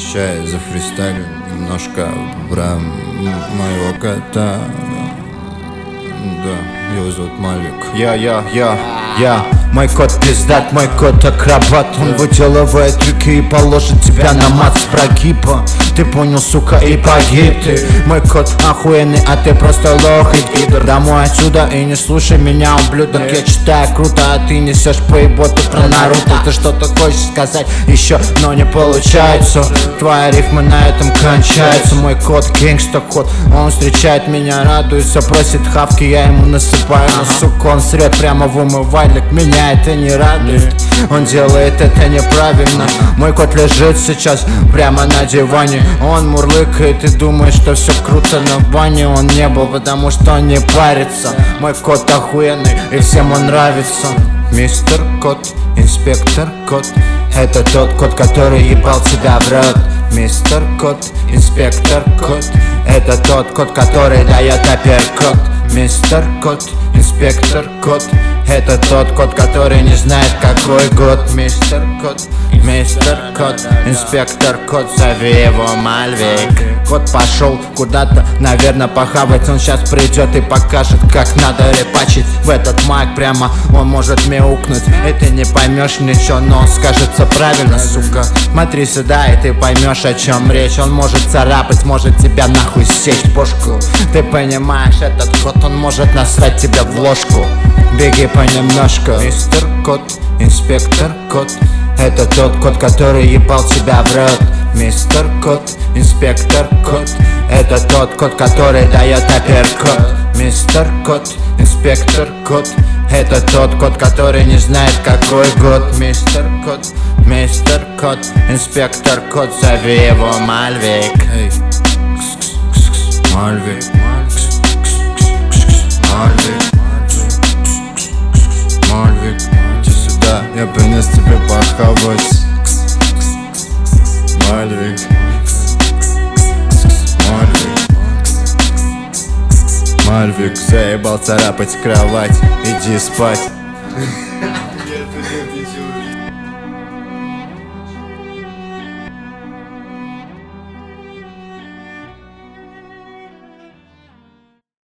Сейчас я зафристайлю немножко про моего кота. Да, его зовут Мальвик. Я, мой кот пиздат, мой кот акробат. Он выделывает трюки и положит тебя на мат с прогиба. Ты понял, сука, и погиб ты. Мой кот охуенный, а ты просто лох и пидор. Домой отсюда и не слушай меня, ублюдок. Я читаю круто, а ты несешь поеботу про Наруто. Ты что-то хочешь сказать еще, но не получается. Твои рифмы на этом кончаются. Мой кот гангста кот, он встречает меня, радуется, просит хавки, я ему насыпаю. Но, сука, он срет прямо в умывальник, меня это не радует. Он делает это неправильно. Мой кот лежит сейчас прямо на диване. Он мурлыкает и думает, что все круто, но в бане он не был, потому что он не парится. Мой кот охуенный и всем он нравится. Мистер Кот, инспектор Кот, это тот кот, который ебал тебя в рот. Мистер Кот, инспектор Кот, это тот кот, который дает апперкот. Мистер Кот, инспектор Кот, это тот кот, который не знает какой год. Мистер Кот, инспектор Кот, зови его Мальвик. Кот пошел куда-то, наверное, похавать. Он сейчас придет и покажет, как надо репачить. В этот майк прямо он может мяукнуть, и ты не поймешь ничего, но он скажется правильно, сука. Смотри сюда, и ты поймешь, о чем речь. Он может царапать, может тебя нахуй сечь бошку. Ты понимаешь, этот кот, он может насрать тебя в ложку. Беги понемножку. Мистер Кот, инспектор Кот, это тот кот, который ебал тебя в рот. Мистер Кот, инспектор Кот, это тот кот, который дает апперкот. Мистер Кот, инспектор Кот, это тот кот, который не знает какой год. Мистер Кот, инспектор Кот, зови его Мальвик. Мальвик, Мальвик, иди сюда, я принес тебе похавать. Мальвик, Мальвик, заебал царапать кровать, иди спать.